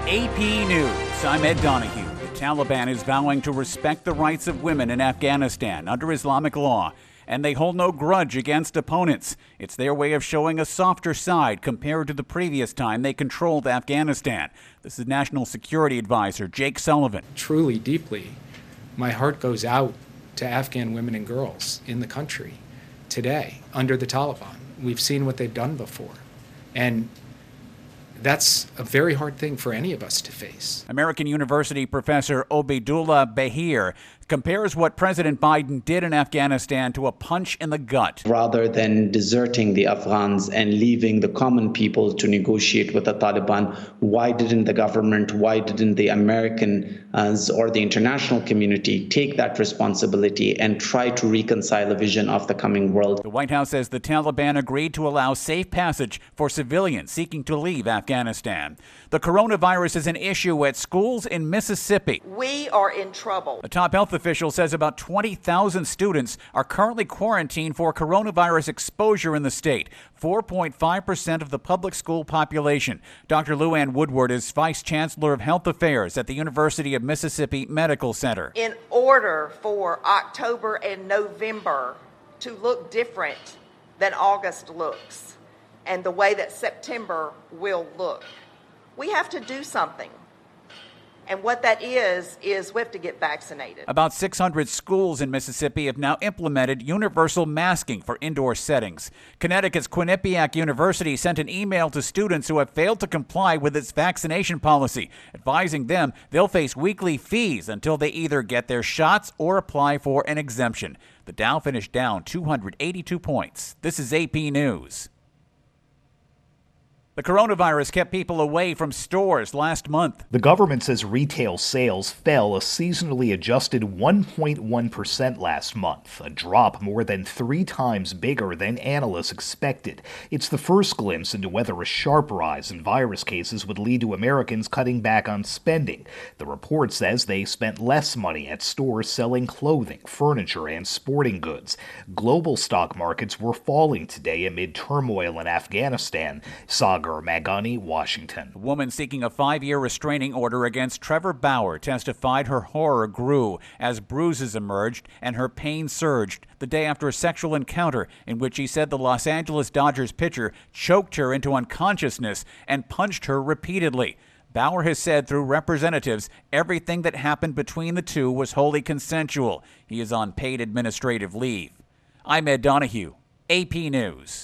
AP News, I'm Ed Donahue. The Taliban is vowing to respect the rights of women in Afghanistan under Islamic law, and they hold no grudge against opponents. It's their way of showing a softer side compared to the previous time they controlled Afghanistan. This is National Security Advisor Jake Sullivan. Truly, deeply, my heart goes out to Afghan women and girls in the country today under the Taliban. We've seen what they've done before, and that's a very hard thing for any of us to face. American University professor Obaidullah Bahir compares what President Biden did in Afghanistan to a punch in the gut. Rather than deserting the Afghans and leaving the common people to negotiate with the Taliban, why didn't the government, why didn't the Americans or the international community take that responsibility and try to reconcile a vision of the coming world? The White House says the Taliban agreed to allow safe passage for civilians seeking to leave Afghanistan. The coronavirus is an issue at schools in Mississippi. We are in trouble. A top health official says about 20,000 students are currently quarantined for coronavirus exposure in the state, 4.5% of the public school population. Dr. Lou Ann Woodward is Vice Chancellor of Health Affairs at the University of Mississippi Medical Center. In order for October and November to look different than August looks and the way that September will look, we have to do something. And what that is we have to get vaccinated. About 600 schools in Mississippi have now implemented universal masking for indoor settings. Connecticut's Quinnipiac University sent an email to students who have failed to comply with its vaccination policy, advising them they'll face weekly fees until they either get their shots or apply for an exemption. The Dow finished down 282 points. This is AP News. The coronavirus kept people away from stores last month. The government says retail sales fell a seasonally adjusted 1.1% last month, a drop more than 3 times bigger than analysts expected. It's the first glimpse into whether a sharp rise in virus cases would lead to Americans cutting back on spending. The report says they spent less money at stores selling clothing, furniture, and sporting goods. Global stock markets were falling today amid turmoil in Afghanistan. Magani, Washington. A woman seeking a 5-year restraining order against Trevor Bauer testified her horror grew as bruises emerged and her pain surged the day after a sexual encounter in which he said the Los Angeles Dodgers pitcher choked her into unconsciousness and punched her repeatedly. Bauer has said through representatives everything that happened between the two was wholly consensual. He is on paid administrative leave. I'm Ed Donahue, AP News.